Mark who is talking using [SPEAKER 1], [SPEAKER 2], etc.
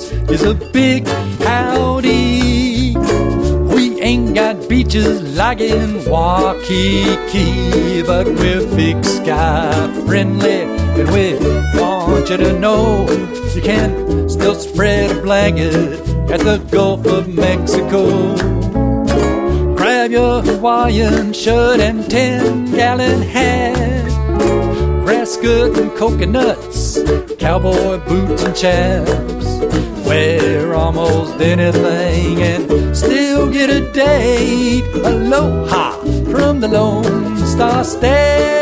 [SPEAKER 1] is a big howdy. We ain't got beaches like in Waikiki, but we're big sky friendly, and we want you to know you can still spread a blanket at the Gulf of Mexico. Grab your Hawaiian shirt and 10-gallon hat, grass skirt and coconuts, cowboy boots and chaps. Wear almost anything and still get a date. Aloha from the Lone Star State.